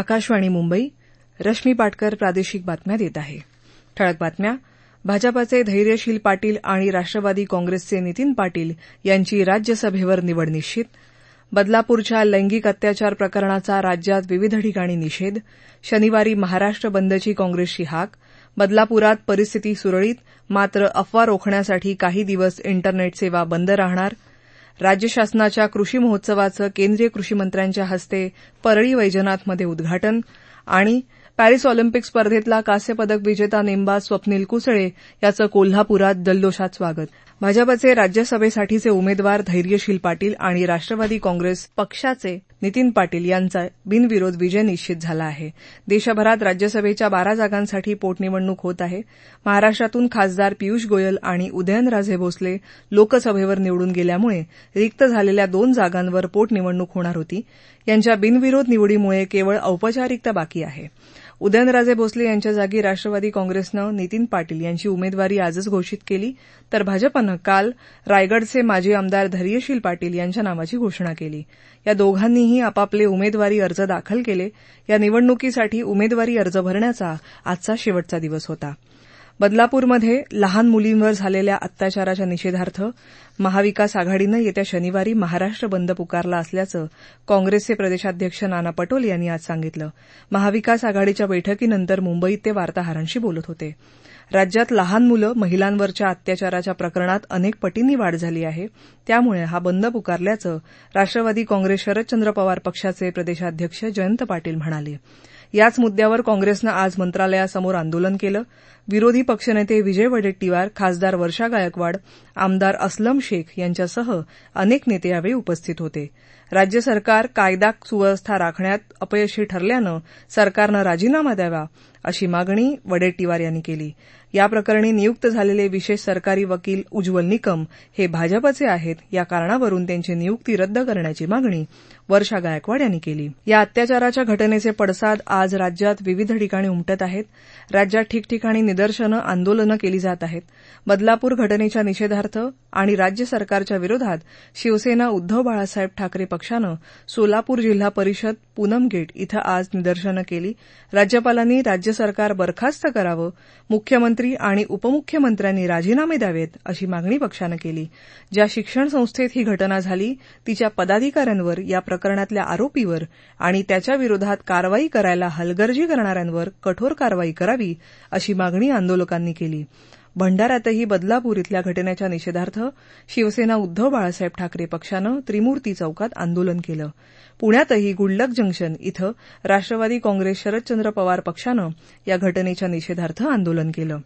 आकाशवाणी मुंबई. रश्मी पाटकर प्रादेशिक बातम्या देत आहे. ठळक बातम्या. भाजपाचे धैर्यशील पाटील आणि राष्ट्रवादी काँग्रेसचे नितीन पाटील यांची राज्यसभेवर निवड निश्चित. बदलापूरच्या लैंगिक अत्याचार प्रकरणाचा राज्यात विविध ठिकाणी निषेध. शनिवारी महाराष्ट्र बंदची काँग्रेसची हाक. बदलापुरात परिस्थिती सुरळीत, मात्र अफवा रोखण्यासाठी काही दिवस इंटरनेट सेवा बंद राहणार. राज्य शासनाच्या कृषी महोत्सवाचं केंद्रीय कृषीमंत्र्यांच्या हस्ते परळी वैजनाथमध्ये उद्घाटन. आणि पॅरिस ऑलिम्पिक स्पर्धेतला कांस्यपदक विजेता नेमबाज स्वप्नील कुसळे याचं कोल्हापुरात जल्लोषात स्वागत. भाजपचे राज्यसभेसाठीचे उमेदवार धैर्यशील पाटील आणि राष्ट्रवादी काँग्रेस पक्षाचे नितीन पाटील यांचा बिनविरोध विजय निश्चित झाला आहे. देशभरात राज्यसभेच्या 12 जागांसाठी पोटनिवडणूक होत आहे. महाराष्ट्रातून खासदार पियुष गोयल आणि उदयनराजे भोसले लोकसभेवर निवडून गेल्यामुळे रिक्त झालेल्या 2 जागांवर पोटनिवडणूक होणार होती. यांच्या बिनविरोध निवडीमुळे केवळ औपचारिकता बाकी आहे. उदयनराजे भोसले यांच्या जागी राष्ट्रवादी काँग्रेसनं नितीन पाटील यांची उमेदवारी आजच घोषित केली, तर भाजपनं काल रायगडचे माजी आमदार धैर्यशील पाटील यांच्या नावाची घोषणा केली. या दोघांनीही आपापले उमेदवारी अर्ज दाखल केले. या निवडणुकीसाठी उमेदवारी अर्ज भरण्याचा आजचा शेवटचा दिवस होता. बदलापूरमध्ये लहान मुलींवर झालेल्या अत्याचाराच्या निषेधार्थ महाविकास आघाडीनं येत्या शनिवारी महाराष्ट्र बंद पुकारला असल्याचं काँग्रेसचे प्रदेशाध्यक्ष नाना पटोले यांनी आज सांगितलं. महाविकास आघाडीच्या बैठकीनंतर मुंबईत ते वार्ताहरांशी बोलत होते. राज्यात लहान मुलं, महिलांवरच्या अत्याचाराच्या प्रकरणात अनेक पटींनी वाढ झाली आहे. त्यामुळे हा बंद पुकारल्याचं राष्ट्रवादी काँग्रेस शरदचंद्र पवार पक्षाचे प्रदेशाध्यक्ष जयंत पाटील म्हणाले. याच मुद्द्यावर काँग्रेसनं आज मंत्रालयासमोर आंदोलन केलं. विरोधी पक्षनेते विजय वडेट्टीवार, खासदार वर्षा गायकवाड, आमदार असलम शेख यांच्यासह अनेक नेते यावेळी उपस्थित होते. राज्य सरकार कायदा सुव्यवस्था राखण्यात अपयशी ठरल्यानं सरकारनं राजीनामा द्यावा अशी मागणी वडेट्टीवार यांनी केली. या प्रकरणी नियुक्त झालेले विशेष सरकारी वकील उज्ज्वल निकम हे भाजपचे आहेत. या कारणावरून त्यांची नियुक्ती रद्द करण्याची मागणी वर्षा गायकवाड यांनी केली. या अत्याचाराच्या घटनेचे पडसाद आज राज्यात विविध ठिकाणी उमटत आहेत. राज्यात ठिकठिकाणी निदर्शनं, आंदोलनं केली जात आहेत. बदलापूर घटनेच्या निषेधार्थ आणि राज्य सरकारच्या विरोधात शिवसेना उद्धव बाळासाहेब ठाकरे पक्षानं सोलापूर जिल्हा परिषद पूनम गेट इथं आज निदर्शनं केली. राज्यपालांनी राज्य सरकार बरखास्त करावं, मुख्यमंत्री आणि उपमुख्यमंत्र्यांनी राजीनामे द्यावेत अशी मागणी पक्षानं केली. ज्या शिक्षण संस्थेत ही घटना झाली तिच्या पदाधिकाऱ्यांवर, या प्रकरणातल्या आरोपीवर आणि त्याच्या विरोधात कारवाई करायला हलगर्जी करणाऱ्यांवर कठोर कारवाई करावी अशी मागणी आंदोलकांनी केली. भंडाऱ्यातही बदलापूर इथल्या घटनेच्या निषेधार्थ शिवसेना उद्धव बाळासाहेब ठाकरे पक्षानं त्रिमूर्ती चौकात आंदोलन केलं. पुण्यातही गुडलक जंक्शन इथं राष्ट्रवादी काँग्रेस शरदचंद्र पवार पक्षानं या घटनेच्या निषेधार्थ आंदोलन केलं.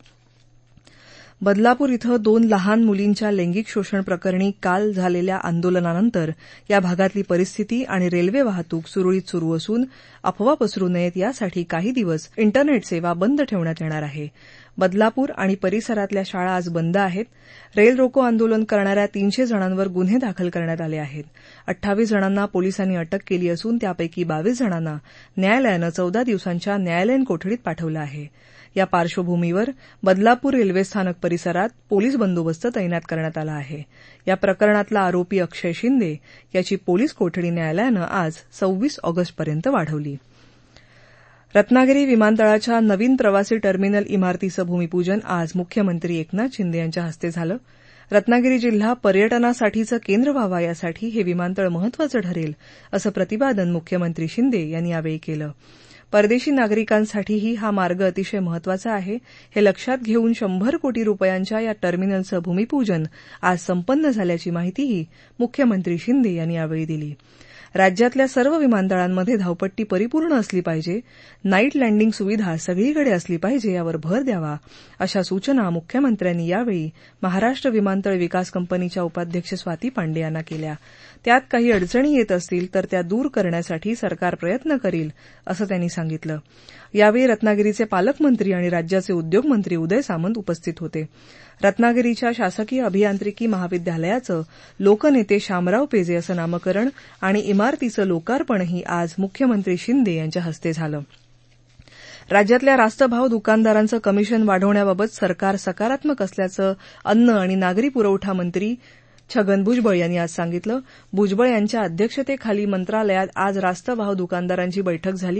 बदलापूर इथं 2 लहान मुलींच्या लैंगिक शोषण प्रकरणी काल झालेल्या आंदोलनानंतर या भागातली परिस्थिती आणि रेल्वे वाहतूक सुरळीत सुरू असून अफवा पसरू नयेत यासाठी काही दिवस इंटरनेट सेवा बंद ठेवण्यात येणार आहे. बदलापूर आणि परिसरातल्या शाळा आज बंद आहेत. रेल रोको आंदोलन करणाऱ्या 300 जणांवर गुन्हे दाखल करण्यात आले आहेत. 28 जणांना पोलिसांनी अटक केली असून त्यापैकी 22 जणांना न्यायालयानं 14 दिवसांच्या न्यायालयीन कोठडीत पाठवलं आहे. या पार्श्वभूमीवर बदलापूर रेल्वे स्थानक परिसरात पोलीस बंदोबस्त तैनात करण्यात आला आहे. या प्रकरणातला आरोपी अक्षय शिंदे याची पोलीस कोठडी न्यायालयानं आज 26 ऑगस्टपर्यंत वाढवली. रत्नागिरी विमानतळाच्या नवीन प्रवासी टर्मिनल इमारतीचं भूमिपूजन आज मुख्यमंत्री एकनाथ शिंदे यांच्या हस्ते झालं. रत्नागिरी जिल्हा पर्यटनासाठीचं केंद्र व्हावा यासाठी हे विमानतळ महत्वाचं ठरेल असं प्रतिपादन मुख्यमंत्री शिंदे यांनी यावेळी केलं. परदेशी नागरिकांसाठीही हा मार्ग अतिशय महत्वाचा आहे. हे लक्षात घेऊन 100 कोटी रुपयांच्या या टर्मिनलचं भूमिपूजन आज संपन्न झाल्याची माहितीही मुख्यमंत्री शिंदे यांनी यावेळी दिली. राज्यातल्या सर्व विमानतळांमध्ये धावपट्टी परिपूर्ण असली पाहिजे, नाईट लँडिंग सुविधा सगळीकडे असली पाहिजे यावर भर द्यावा अशा सूचना मुख्यमंत्र्यांनी यावेळी महाराष्ट्र विमानतळ विकास कंपनीच्या उपाध्यक्ष स्वाती पांडे यांना केल्या. त्यात काही अडचणी येत असतील तर त्या दूर करण्यासाठी सरकार प्रयत्न करील असं त्यांनी सांगितलं. यावेळी रत्नागिरीचे पालकमंत्री आणि राज्याचे उद्योगमंत्री उदय सामंत उपस्थित होते. रत्नागिरीच्या शासकीय अभियांत्रिकी महाविद्यालयाचं लोकनेते शामराव पेजे असं नामकरण आणि इमारतीचं लोकार्पणही आज मुख्यमंत्री शिंदे यांच्या हस्ते झालं. राज्यातल्या रास्तभाव दुकानदारांचं कमिशन वाढवण्याबाबत सरकार सकारात्मक असल्याचं अन्न आणि नागरी पुरवठा मंत्री छगन भुजबळ यांनी आज सांगितलं. भुजबळ यांच्या अध्यक्षतेखाली मंत्रालयात आज रास्त वाहक दुकानदारांची बैठक झाली.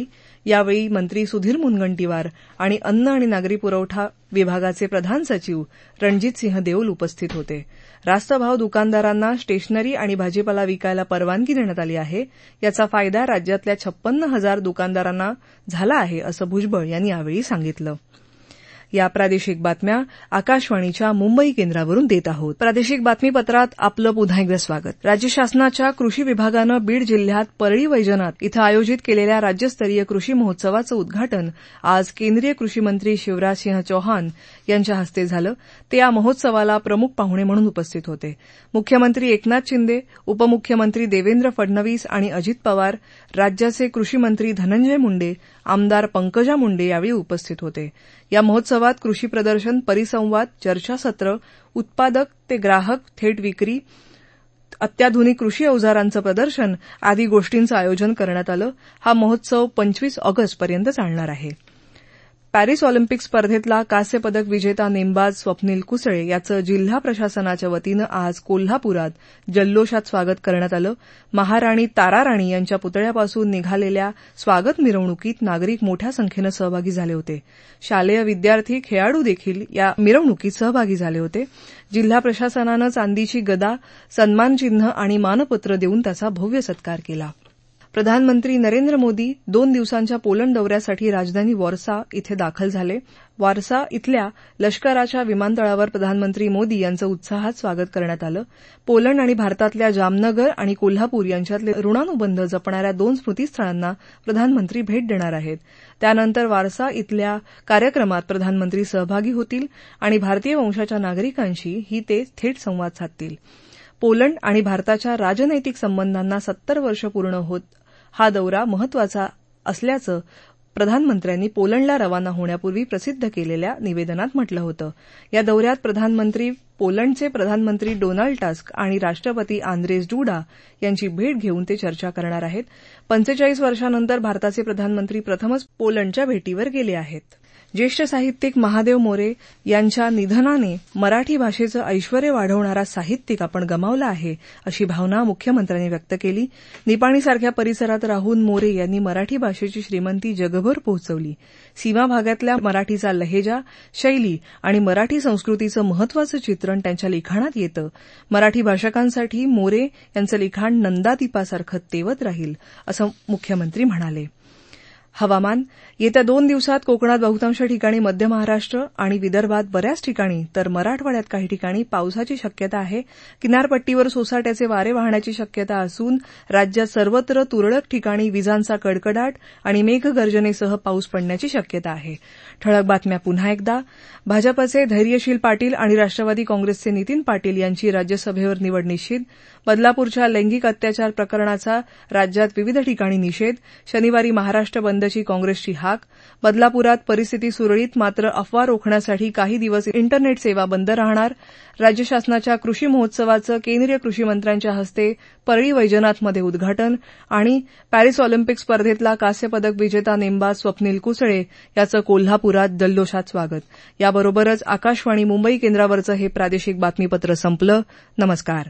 यावेळी मंत्री सुधीर मुनगंटीवार आणि अन्न आणि नागरी पुरवठा विभागाचे प्रधान सचिव रणजित सिंह देओल उपस्थित होते. रास्त भाव दुकानदारांना स्टेशनरी आणि भाजीपाला विकायला परवानगी देण्यात आली आहे. याचा फायदा राज्यातल्या 56,000 दुकानदारांना झाला आहे, असं भुजबळ यांनी यावेळी सांगितलं. या प्रादेशिक बातम्या आकाशवाणीच्या मुंबई केंद्रावरून देत आहोत. प्रादेशिक बातमीपत्रात आपलं पुन्हा एकदा स्वागत. राज्य शासनाच्या कृषी विभागानं बीड जिल्ह्यात परळी वैजनाथ इथं आयोजित केलेल्या राज्यस्तरीय कृषी महोत्सवाचं उद्घाटन आज केंद्रीय कृषी मंत्री शिवराजसिंह चौहान यांच्या हस्ते झालं. ते या महोत्सवाला प्रमुख पाहुणे म्हणून उपस्थित होते. मुख्यमंत्री एकनाथ शिंदे, उपमुख्यमंत्री देवेंद्र फडणवीस आणि अजित पवार, राज्याचे कृषी मंत्री धनंजय मुंडे, आमदार पंकजा मुंडे यावेळी उपस्थित होते. या महोत्सवात कृषी प्रदर्शन, परिसंवाद, चर्चासत्र, उत्पादक ते ग्राहक थेट विक्री, अत्याधुनिक कृषी अवजारांचं प्रदर्शन आदी गोष्टींचं आयोजन करण्यात आलं. हा महोत्सव 25 ऑगस्टपर्यंत चालणार आहे. पॅरिस ऑलिम्पिक स्पर्धेतला कांस्य पदक विजेता नेमबाज स्वप्नील कुसळे याचं जिल्हा प्रशासनाच्या वतीनं आज कोल्हापुरात जल्लोषात स्वागत करण्यात आलं. महाराणी ताराराणी यांच्या पुतळ्यापासून निघालेल्या स्वागत मिरवणुकीत नागरिक मोठ्या संख्येनं सहभागी झाले होते. शालेय विद्यार्थी, खेळाडू देखील या मिरवणुकीत सहभागी झाले होते. जिल्हा प्रशासनानं चांदीची गदा, सन्मानचिन्ह आणि मानपत्र देऊन त्याचा भव्य सत्कार केला. प्रधानमंत्री नरेंद्र मोदी 2 दिवसांच्या पोलंड दौऱ्यासाठी राजधानी वॉर्सा इथे दाखल झाले. वॉर्सा इथल्या लष्कराच्या विमानतळावर प्रधानमंत्री मोदी यांचं उत्साहात स्वागत करण्यात आलं. पोलंड आणि भारतातल्या जामनगर आणि कोल्हापूर यांच्यातले ऋणानुबंध जपणाऱ्या 2 स्मृतीस्थळांना प्रधानमंत्री भेट देणार आहेत. त्यानंतर वारसा इथल्या कार्यक्रमात प्रधानमंत्री सहभागी होतील आणि भारतीय वंशाच्या नागरिकांशी ते थेट संवाद साधतील. पोलंड आणि भारताच्या राजनैतिक संबंधांना 70 वर्ष पूर्ण होत हा दौरा महत्वाचा असल्याचं प्रधानमंत्र्यांनी पोलंडला रवाना होण्यापूर्वी प्रसिद्ध केलेल्या निवेदनात म्हटलं होतं. या दौऱ्यात प्रधानमंत्री पोलंडचे प्रधानमंत्री डोनाल्ड टस्क आणि राष्ट्रपती आंद्रेज डुडा यांची भेट घेऊन ते चर्चा करणार आहेत. 45 वर्षांनंतर भारताचे प्रधानमंत्री प्रथमच पोलंडच्या भेटीवर गेले आहेत. ज्येष्ठ साहित्यिक महादेव मोरे यांच्या निधनाने मराठी भाषेचं ऐश्वर्य वाढवणारा साहित्यिक आपण गमावला आहे, अशी भावना मुख्यमंत्र्यांनी व्यक्त केली. निपाणीसारख्या परिसरात राहून मोरे यांनी मराठी भाषेची श्रीमंती जगभर पोहोचवली. सीमा भागातल्या मराठीचा लहेजा, शैली आणि मराठी संस्कृतीचं महत्वाचं चित्रण त्यांच्या लिखाणात येतं. मराठी भाषकांसाठी मोरे यांचं लिखाण नंदादीपासारखं तेवत राहील, असं मुख्यमंत्री म्हणाले. हवामान. येत्या 2 दिवसात कोकणात बहुतांश ठिकाणी, मध्य महाराष्ट्र आणि विदर्भात बऱ्याच ठिकाणी तर मराठवाड्यात काही ठिकाणी पावसाची शक्यता आहे. किनारपट्टीवर सोसाट्याचे वारे वाहण्याची शक्यता असून राज्यात सर्वत्र तुरळक ठिकाणी विजांचा कडकडाट आणि मेघगर्जनेसह पाऊस पडण्याची शक्यता आहे. ठळक बातम्या पुन्हा एकदा. भाजपचे धैर्यशील पाटील आणि राष्ट्रवादी काँग्रेसचे नितीन पाटील यांची राज्यसभेवर निवड निश्चित. बदलापूरच्या लैंगिक अत्याचार प्रकरणाचा राज्यात विविध ठिकाणी निषेध. शनिवारी महाराष्ट्र बंदची काँग्रेसची हाक. बदलापुरात परिस्थिती सुरळीत, मात्र अफवा रोखण्यासाठी काही दिवस इंटरनेट सेवा बंद राहणार. राज्य शासनाच्या कृषी महोत्सवाचं केंद्रीय कृषी मंत्र्यांच्या हस्ते परळी वैजनाथमध्ये उद्घाटन. आणि पॅरिस ऑलिम्पिक स्पर्धेतला कांस्य पदक विजेता नेमबाज स्वप्नील कुसळे याचं कोल्हापुरात जल्लोषात स्वागत. याबरोबरच आकाशवाणी मुंबई केंद्रावरचं हे प्रादेशिक बातमीपत्र संपलं. नमस्कार.